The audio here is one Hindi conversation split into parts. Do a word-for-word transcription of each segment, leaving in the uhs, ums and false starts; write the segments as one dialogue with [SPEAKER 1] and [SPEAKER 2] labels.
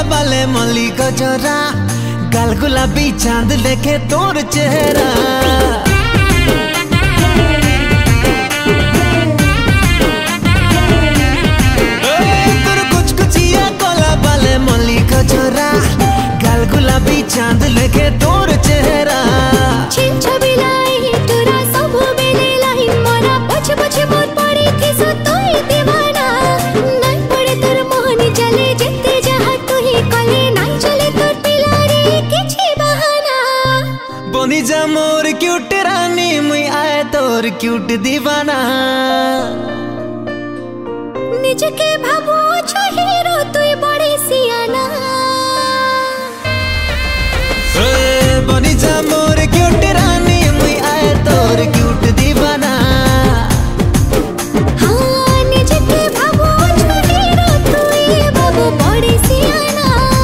[SPEAKER 1] बाले मल्ली गजरा, गाल गुलाबी चांद लेके तोर चेहरा। तोर कुछ कुचिया कोला बाले मल्ली गजरा, गाल गुलाबी चांद लेके तोर चेहरा। बनी जा मोर क्यूट रानी, मुई आए तोर क्यूट दीवाना।
[SPEAKER 2] निजके भाबो छो हीरो तुई बड़ी सियाना।
[SPEAKER 1] बनी जा मोर क्यूट रानी, मुई आए तोर क्यूट दीवाना।
[SPEAKER 2] हाँ निजके भाबो छो हीरो तुई बाबू बड़ी सियाना।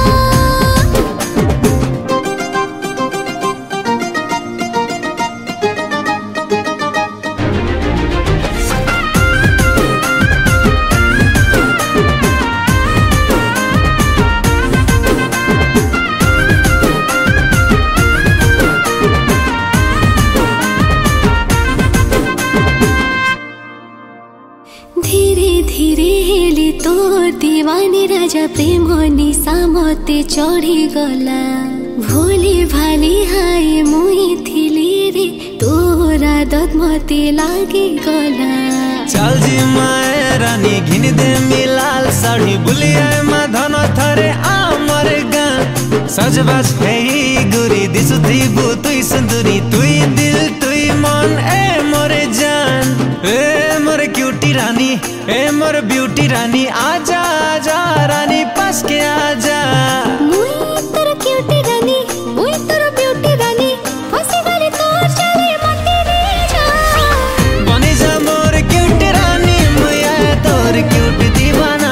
[SPEAKER 2] धीरे धीरे हेली तोर दीवानी राजा प्रेम निशा मते चढ़ी गला। भोली भाली हाय मुई थिली रे, तोरा दत मते लागी गला।
[SPEAKER 1] चल जी माए रानी घिन दे मिलाल साड़ी, बुलिया मा धन थरे आमर गान। सजबाज है गुरी दिसु थी बु तुई सुंदरी, तुई दिल तुई मन ए मोरे जान। ए मोरे क्यूटी रानी, ए मोरे ब्यूटी रानी, आजा आजा रानी पास के आजा।
[SPEAKER 2] मुई तोर क्यूटी रानी, मुई तोर ब्यूटी रानी, फसी गली तोर चले मते रे जा।
[SPEAKER 1] बनी जा मोर क्यूटी रानी, मुई आए तोर क्यूट दीवाना।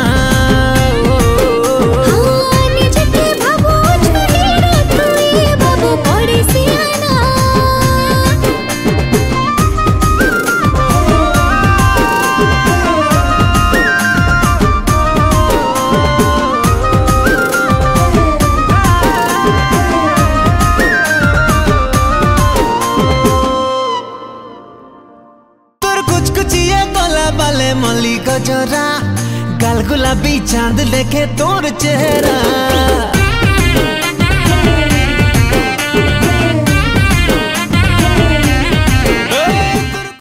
[SPEAKER 2] हाँ निजके भाबो छो हीरो तुई बाबू बड़ी सियाना।
[SPEAKER 1] कुछ कुचिया कोला बाले मल्ली गजरा, गाल गुलाबी चांद लेके तोर चेहरा।